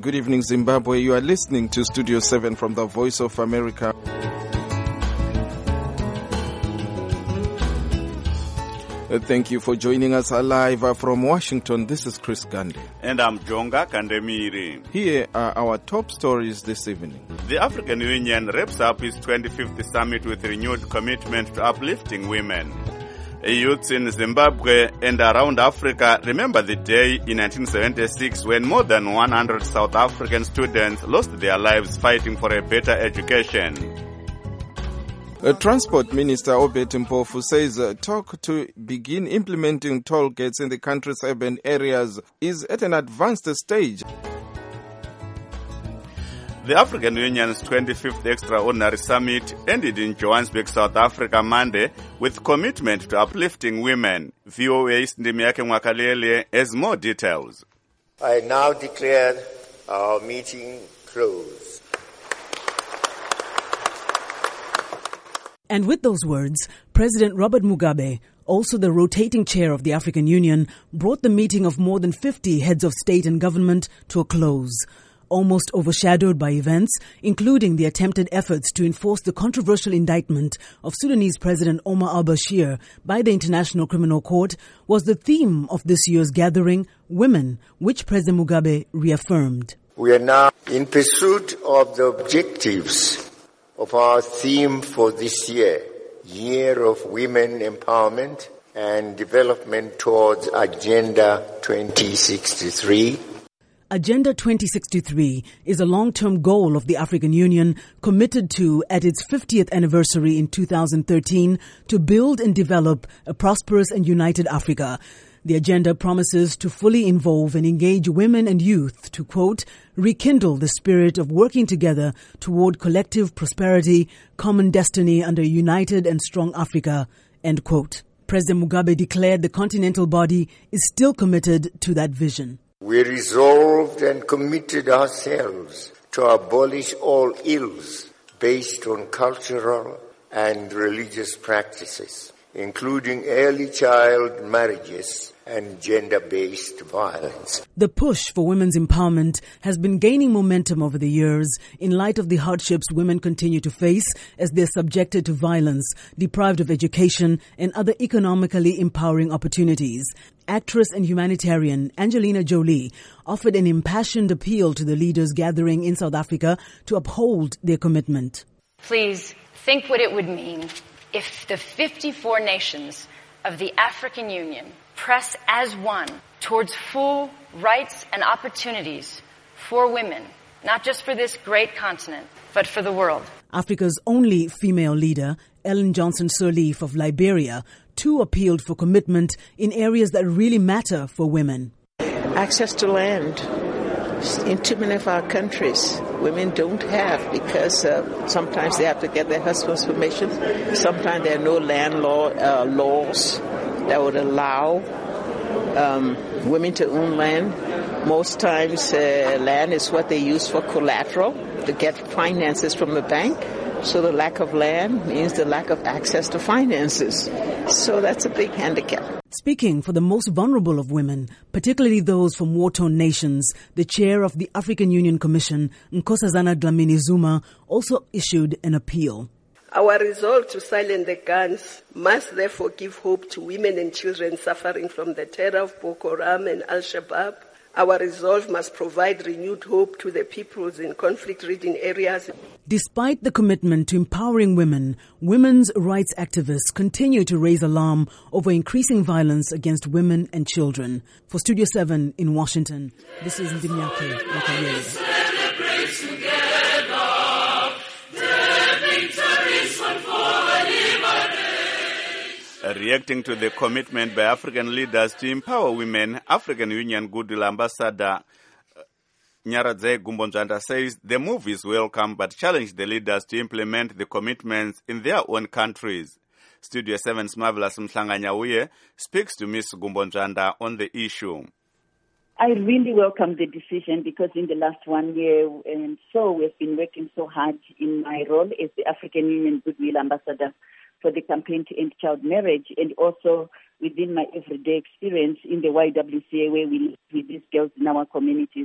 Good evening, Zimbabwe. You are listening to Studio 7 from the Voice of America. Thank you for joining us live from Washington. This is Chris Gandhi. And I'm Jonga Kandemiri. Here are our top stories this evening. The African Union wraps up its 25th summit with renewed commitment to uplifting women. Youths in Zimbabwe and around Africa remember the day in 1976 when more than 100 South African students lost their lives fighting for a better education. Transport Minister Obed Mpofu says talk to begin implementing toll gates in the country's urban areas is at an advanced stage. The African Union's 25th Extraordinary Summit ended in Johannesburg, South Africa Monday with commitment to uplifting women. VOA's Ndimiake Mwakalele has more details. I now declare our meeting closed. And with those words, President Robert Mugabe, also the rotating chair of the African Union, brought the meeting of more than 50 heads of state and government to a close, almost overshadowed by events, including the attempted efforts to enforce the controversial indictment of Sudanese President Omar al-Bashir by the International Criminal Court, was the theme of this year's gathering, Women, which President Mugabe reaffirmed. We are now in pursuit of the objectives of our theme for this year, Year of Women Empowerment and Development towards Agenda 2063. Agenda 2063 is a long-term goal of the African Union committed to, at its 50th anniversary in 2013, to build and develop a prosperous and united Africa. The agenda promises to fully involve and engage women and youth to, quote, rekindle the spirit of working together toward collective prosperity, common destiny under a united and strong Africa, end quote. President Mugabe declared the continental body is still committed to that vision. We resolved and committed ourselves to abolish all ills based on cultural and religious practices, including early child marriages and gender-based violence. The push for women's empowerment has been gaining momentum over the years in light of the hardships women continue to face as they're subjected to violence, deprived of education, and other economically empowering opportunities. Actress and humanitarian Angelina Jolie offered an impassioned appeal to the leaders gathering in South Africa to uphold their commitment. Please think what it would mean if the 54 nations of the African Union press as one towards full rights and opportunities for women, not just for this great continent, but for the world. Africa's only female leader, Ellen Johnson Sirleaf of Liberia, too appealed for commitment in areas that really matter for women. Access to land. In too many of our countries, women don't have because sometimes they have to get their husband's permission. Sometimes there are no land laws that would allow women to own land. Most times land is what they use for collateral to get finances from the bank. So the lack of land means the lack of access to finances. So that's a big handicap. Speaking for the most vulnerable of women, particularly those from war-torn nations, the chair of the African Union Commission, Nkosazana Dlamini Zuma, also issued an appeal. Our resolve to silence the guns must therefore give hope to women and children suffering from the terror of Boko Haram and Al-Shabaab. Our resolve must provide renewed hope to the peoples in conflict-ridden areas. Despite the commitment to empowering women, women's rights activists continue to raise alarm over increasing violence against women and children. For Studio 7 in Washington, this is Ndimiake Mwakalele. Reacting to the commitment by African leaders to empower women, African Union Goodwill Ambassador Nyaradze Gumbonjanda says the move is welcome but challenged the leaders to implement the commitments in their own countries. Studio 7's Marvelous Mhlanganyauye speaks to Ms. Gumbonjanda on the issue. I really welcome the decision because in the last 1 year and so we've been working so hard in my role as the African Union Goodwill Ambassador for the campaign to end child marriage, and also within my everyday experience in the YWCA where we live with these girls in our communities.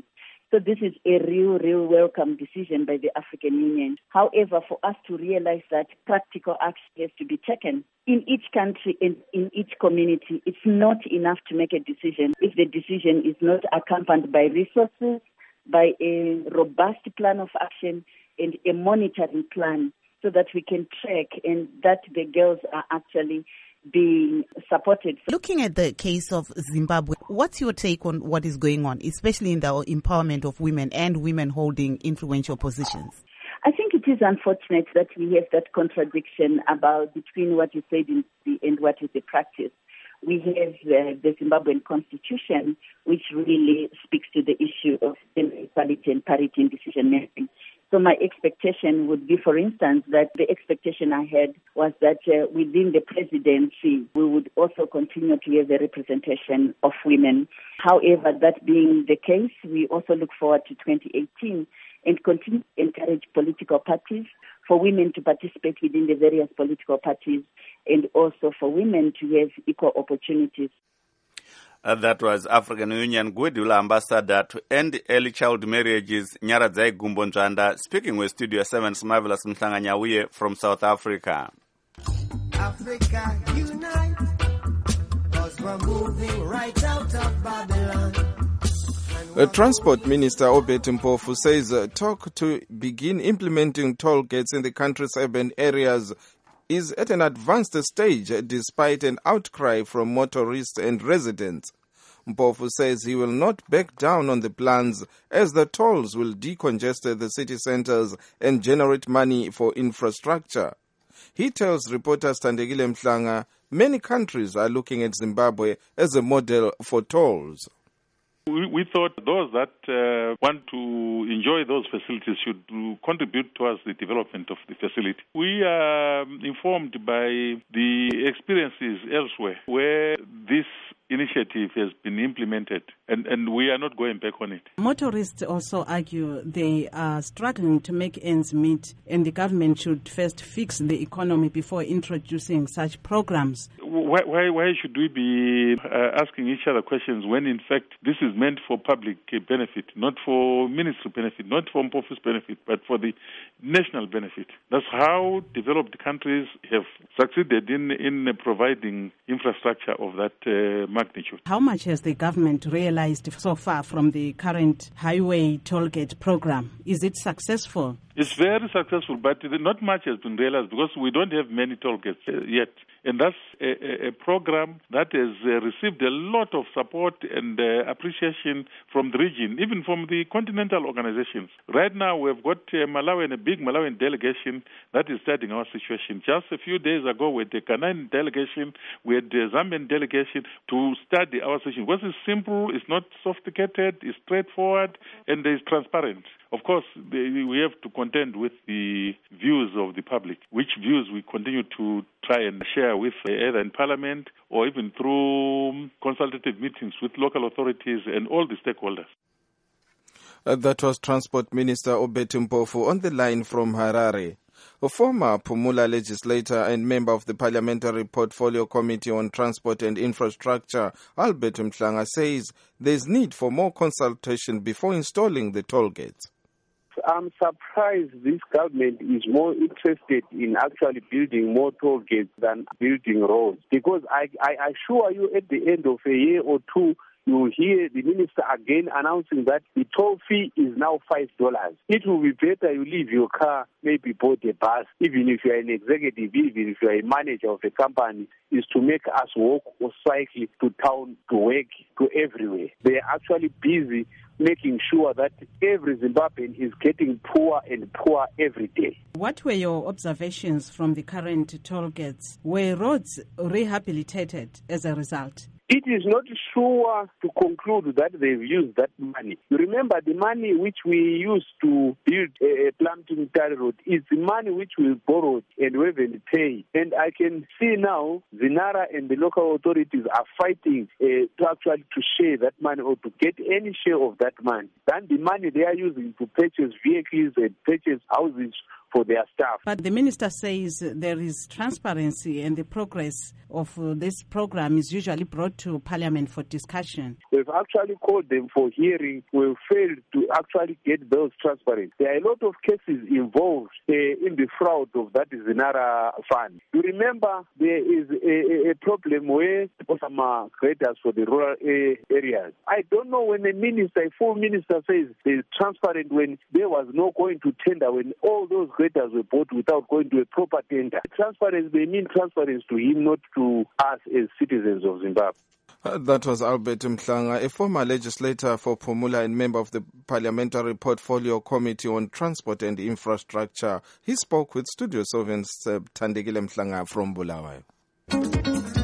So this is a real welcome decision by the African Union. However, for us to realize that practical action has to be taken in each country and in each community, it's not enough to make a decision if the decision is not accompanied by resources, by a robust plan of action and a monitoring plan so that we can track and that the girls are actually being supported. Looking at the case of Zimbabwe, what's your take on what is going on, especially in the empowerment of women and women holding influential positions? I think it is unfortunate that we have that contradiction between what you said and what is the practice. We have the Zimbabwean constitution, which really speaks to the issue of equality and parity in decision making. So my expectation would be, for instance, that the expectation I had was that within the presidency, we would also continue to have a representation of women. However, that being the case, we also look forward to 2018 and continue to encourage political parties for women to participate within the various political parties and also for women to have equal opportunities. That was African Union Goodwill Ambassador to End Early Child Marriages, Nyaradzai Gumbonzvanda, speaking with Studio 7's Marvelous Mhlanga from South Africa. Africa unite, 'cause we're moving right out of Babylon. Transport Minister Obed Mpofu says talk to begin implementing toll gates in the country's urban areas is at an advanced stage despite an outcry from motorists and residents. Mpofu says he will not back down on the plans as the tolls will decongest the city centers and generate money for infrastructure. He tells reporter Thandekile Mhlanga many countries are looking at Zimbabwe as a model for tolls. We thought those that want to enjoy those facilities should contribute towards the development of the facility. We are informed by the experiences elsewhere where this initiative has been implemented, and we are not going back on it. Motorists also argue they are struggling to make ends meet, and the government should first fix the economy before introducing such programs. Why should we be asking each other questions when, in fact, this is meant for public benefit, not for ministry benefit, not for Mpofu's benefit, but for the national benefit? That's how developed countries have succeeded in providing infrastructure of that magnitude. How much has the government realized so far from the current highway tollgate program? Is it successful? It's very successful, but not much has been realized because we don't have many toll gates yet. And that's a program that has received a lot of support and appreciation from the region, even from the continental organizations. Right now, we've got a big Malawian delegation that is studying our situation. Just a few days ago, we had a Ghanaian delegation, we had a Zambian delegation to study our situation. Because it's simple, it's not sophisticated, it's straightforward, and it's transparent. Of course, we have to contend with the views of the public, which views we continue to try and share with either in Parliament or even through consultative meetings with local authorities and all the stakeholders. That was Transport Minister Obed Mpofu on the line from Harare. A former Phumula legislator and member of the Parliamentary Portfolio Committee on Transport and Infrastructure, Albert Mhlanga, says there is need for more consultation before installing the toll gates. I'm surprised this government is more interested in actually building more toll gates than building roads. Because I assure you, at the end of a year or two, you will hear the minister again announcing that the toll fee is now $5. It will be better you leave your car, maybe board a bus, even if you are an executive, even if you are a manager of a company, is to make us walk or cycle to town, to work, to everywhere. They are actually busy making sure that every Zimbabwean is getting poorer and poorer every day. What were your observations from the current toll gates? Were roads rehabilitated as a result? It is not sure to conclude that they've used that money. You remember the money which we used to build a Plumpton Tally Road is the money which we borrowed and we haven't paid. And I can see now Zinara and the local authorities are fighting to share that money or to get any share of that money. Then the money they are using to purchase vehicles and purchase houses for their staff. But the minister says there is transparency and the progress of this program is usually brought to Parliament for discussion. We've actually called them for hearing. We've failed to actually get those transparent. There are a lot of cases involved in the fraud of that Zinara fund. You remember there is a problem where some graders for the rural areas. I don't know when a full minister says it's transparent when there was no going to tender, when all those graders were bought without going to a proper tender. Transparency may mean transparency to him, not to us as citizens of Zimbabwe. That was Albert Mhlanga, a former legislator for Phumula and member of the Parliamentary Portfolio Committee on Transport and Infrastructure. He spoke with Studio 7's Thandekile Mhlanga from Bulawayo.